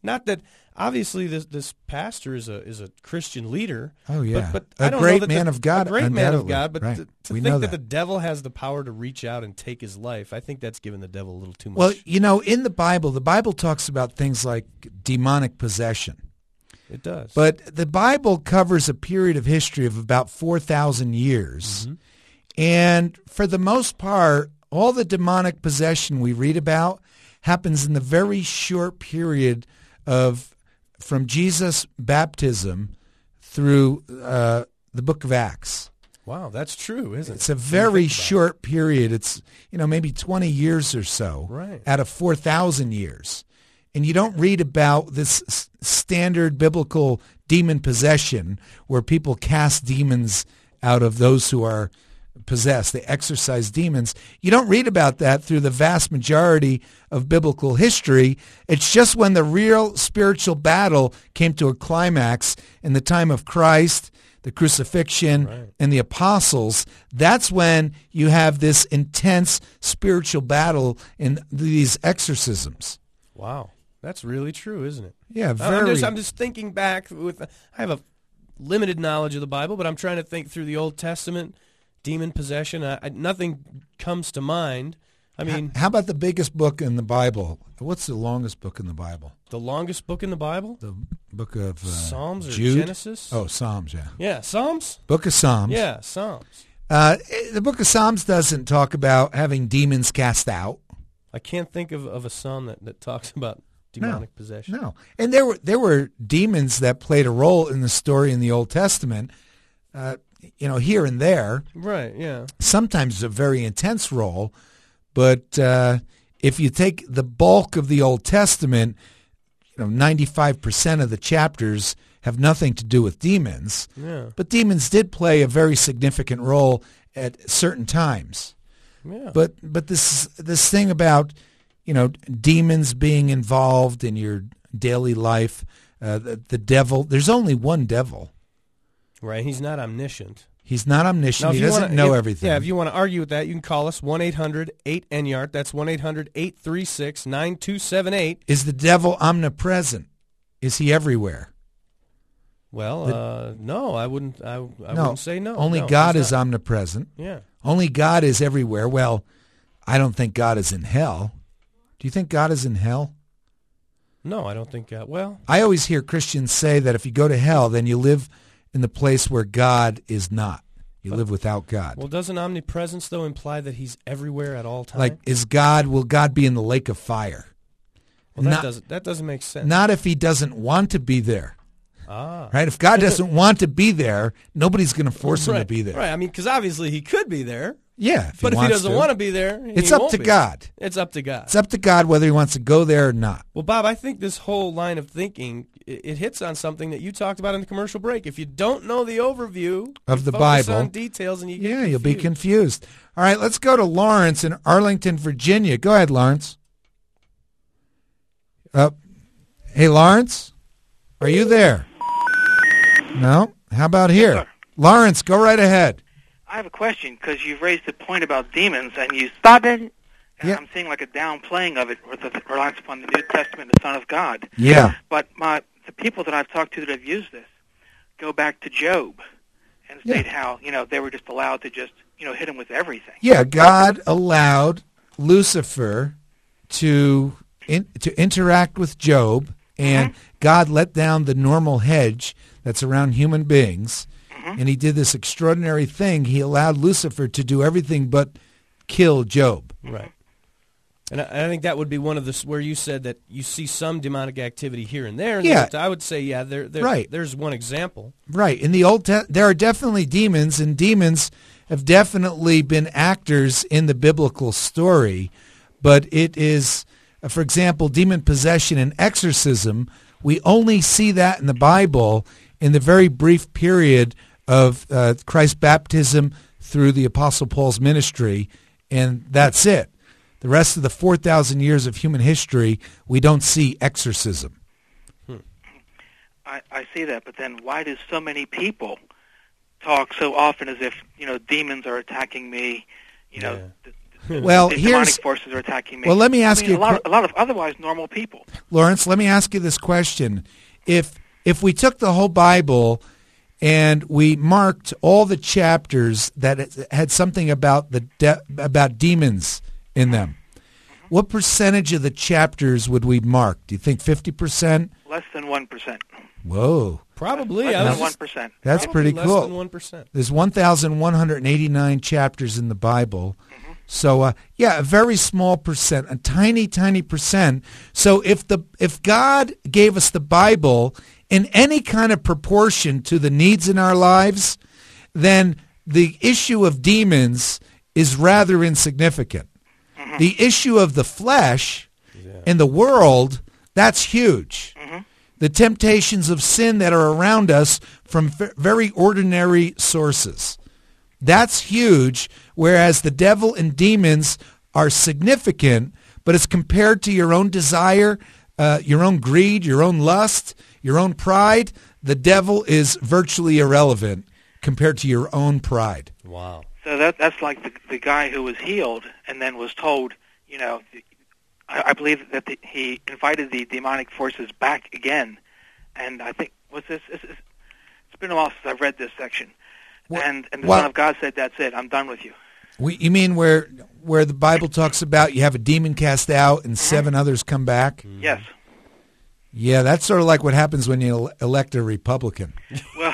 Not that obviously this pastor is a Christian leader. Oh yeah, but a great man of God. A great man of God. But right. to think that the devil has the power to reach out and take his life, I think that's giving the devil a little too much. Well, in the Bible talks about things like demonic possession. It does. But the Bible covers a period of history of about 4,000 years. Mm-hmm. And for the most part, all the demonic possession we read about happens in the very short period from Jesus' baptism through the book of Acts. Wow, that's true, isn't it? It's a very short period. It's, maybe 20 years or so out of 4,000 years. And you don't read about this standard biblical demon possession where people cast demons out of those who are possessed. They exorcise demons. You don't read about that through the vast majority of biblical history. It's just when the real spiritual battle came to a climax in the time of Christ, the crucifixion, and the apostles. That's when you have this intense spiritual battle in these exorcisms. Wow. That's really true, isn't it? Yeah, very. I'm just thinking back. I have a limited knowledge of the Bible, but I'm trying to think through the Old Testament, demon possession. Nothing comes to mind. I mean, how about the biggest book in the Bible? What's the longest book in the Bible? The longest book in the Bible? The book of Psalms or Jude? Genesis? Oh, Psalms, yeah. Yeah, Psalms? Book of Psalms. Yeah, Psalms. The book of Psalms doesn't talk about having demons cast out. I can't think of a psalm that talks about demonic possession. No, and there were demons that played a role in the story in the Old Testament, here and there. Right, yeah. Sometimes a very intense role, but if you take the bulk of the Old Testament, 95% of the chapters have nothing to do with demons. Yeah. But demons did play a very significant role at certain times. Yeah. But this thing about demons being involved in your daily life, the devil. There's only one devil. Right. He's not omniscient. He's not omniscient. He doesn't know everything. Yeah, if you want to argue with that, you can call us 1-800-8-NYART. That's 1-800-836-9278. Is the devil omnipresent? Is he everywhere? Well, no, I wouldn't. I wouldn't say no. Only God is omnipresent. Yeah. Only God is everywhere. Well, I don't think God is in hell. Do you think God is in hell? No, I don't think well, I always hear Christians say that if you go to hell, then you live in the place where God is not. You live without God. Well, doesn't omnipresence, though, imply that he's everywhere at all times? Like, will God be in the lake of fire? Well, that doesn't make sense. Not if he doesn't want to be there. Ah. Right? If God doesn't want to be there, nobody's going to force him to be there. Right. I mean, because obviously he could be there. Yeah. But if he doesn't want to be there, it's up to God. It's up to God. It's up to God whether he wants to go there or not. Well, Bob, I think this whole line of thinking, it hits on something that you talked about in the commercial break. If you don't know the overview of the focus Bible, on details, and you'll be confused. All right, let's go to Lawrence in Arlington, Virginia. Go ahead, Lawrence. Hey, Lawrence, are you there? No? How about here? Yes, Lawrence, go right ahead. I have a question because you've raised the point about demons, and you started, and Yeah. I'm seeing like a downplaying of it, with the reliance upon the New Testament, the Son of God. Yeah. But the people that I've talked to that have used this go back to Job and state how they were just allowed to just hit him with everything. Yeah, God allowed Lucifer to interact with Job, and God let down the normal hedge that's around human beings, and he did this extraordinary thing. He allowed Lucifer to do everything but kill Job. Right. And I think that would be one of the where you said that you see some demonic activity here and there. And I would say, there's one example. Right. In the there are definitely demons, and demons have definitely been actors in the biblical story. But it is, for example, demon possession and exorcism. We only see that in the Bible in the very brief period of Christ's baptism through the Apostle Paul's ministry, and that's it. The rest of the 4,000 years of human history, we don't see exorcism. I see that, but then why do so many people talk so often as if demons are attacking me? Well, these demonic forces are attacking me. Well, let me ask you a lot of otherwise normal people. Lawrence, let me ask you this question: If we took the whole Bible and we marked all the chapters that had something about about demons in them, what percentage of the chapters would we mark? Do you think 50%? Less than 1%. Whoa. Probably. Less than 1%. That's Probably pretty cool. Less than 1%. There's 1,189 chapters in the Bible. Mm-hmm. So, a very small percent, a tiny, tiny percent. So if God gave us the Bible in any kind of proportion to the needs in our lives, then the issue of demons is rather insignificant. Mm-hmm. The issue of the flesh in the world, that's huge. Mm-hmm. The temptations of sin that are around us from very ordinary sources. That's huge, whereas the devil and demons are significant, but it's compared to your own desire, your own greed, your own lust, your own pride. The devil is virtually irrelevant compared to your own pride. Wow. So that's like the guy who was healed and then was told, I believe that he invited the demonic forces back again. And I think, it's been a while since I've read this section. And the Son of God said, that's it, I'm done with you. You mean where the Bible talks about you have a demon cast out and 7 others come back? Yes. Yeah, that's sort of like what happens when you elect a Republican. Well,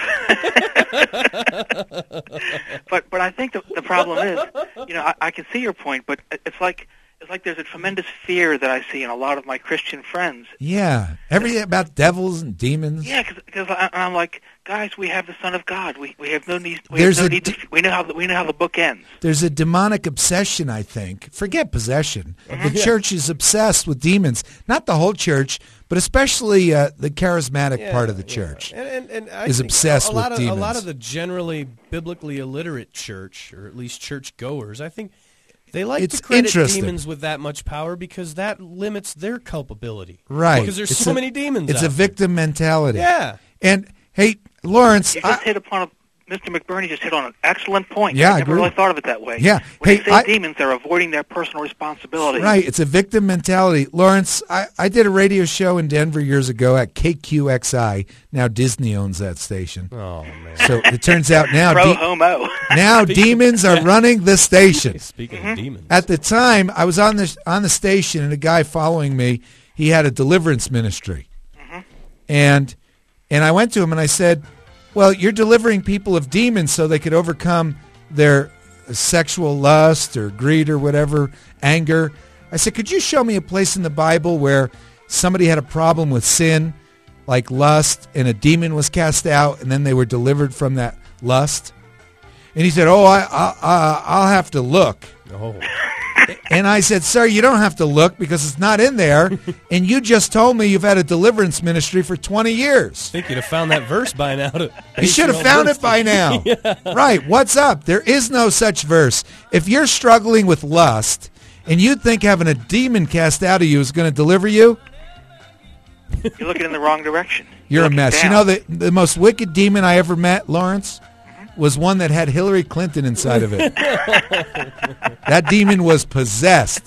but I think the problem is, I can see your point, but it's like there's a tremendous fear that I see in a lot of my Christian friends. Yeah, everything about devils and demons. Yeah, because I'm like, guys, we have the Son of God. We have no need. We know how the book ends. There's a demonic obsession, I think. Forget possession. The church is obsessed with demons. Not the whole church, but especially the charismatic part of the church and I is obsessed with demons. A lot of the generally biblically illiterate church, or at least church goers, I think they like to credit demons with that much power because that limits their culpability. Right. Because there's so many demons It's a victim mentality. Yeah. And, hey, Lawrence, you just hit upon Mr. McBurney just hit on an excellent point. Yeah, I never really thought of it that way. Yeah. When they say demons, they're avoiding their personal responsibility. Right. It's a victim mentality. Lawrence, I did a radio show in Denver years ago at KQXI. Now Disney owns that station. Oh, man. So it turns out now homo. Now demons are running the station. Speaking of demons. At the time, I was on the station, and a guy following me, he had a deliverance ministry. Mm-hmm. And I went to him and I said, well, you're delivering people of demons so they could overcome their sexual lust or greed or whatever, anger. I said, could you show me a place in the Bible where somebody had a problem with sin, like lust, and a demon was cast out, and then they were delivered from that lust? And he said, I'll have to look. Oh. And I said, sir, you don't have to look because it's not in there. And you just told me you've had a deliverance ministry for 20 years. I think you'd have found that verse by now. You should have found it by now. Yeah. Right. What's up? There is no such verse. If you're struggling with lust and you think having a demon cast out of you is going to deliver you, you're looking in the wrong direction. You're a mess. Down. You know, the most wicked demon I ever met, Lawrence, was one that had Hillary Clinton inside of it. That demon was possessed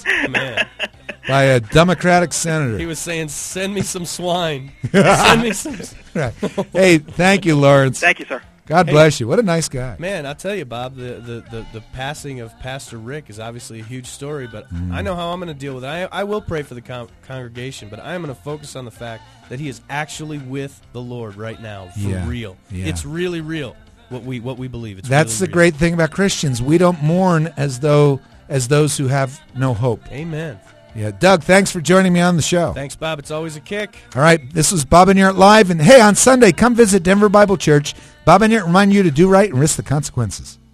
by a Democratic senator. He was saying, send me some swine. Send me some... Right. Hey, thank you, Lawrence. Thank you, sir. God bless you. What a nice guy. Man, I'll tell you, Bob, the passing of Pastor Rick is obviously a huge story, but I know how I'm going to deal with it. I will pray for the congregation, but I'm going to focus on the fact that he is actually with the Lord right now, for real. Yeah. It's really real. What we believe. That's the great thing about Christians. We don't mourn as those who have no hope. Amen. Yeah, Doug, thanks for joining me on the show. Thanks, Bob. It's always a kick. All right, this was Bob Enyart Live, and hey, on Sunday, come visit Denver Bible Church. Bob Enyart remind you to do right and risk the consequences.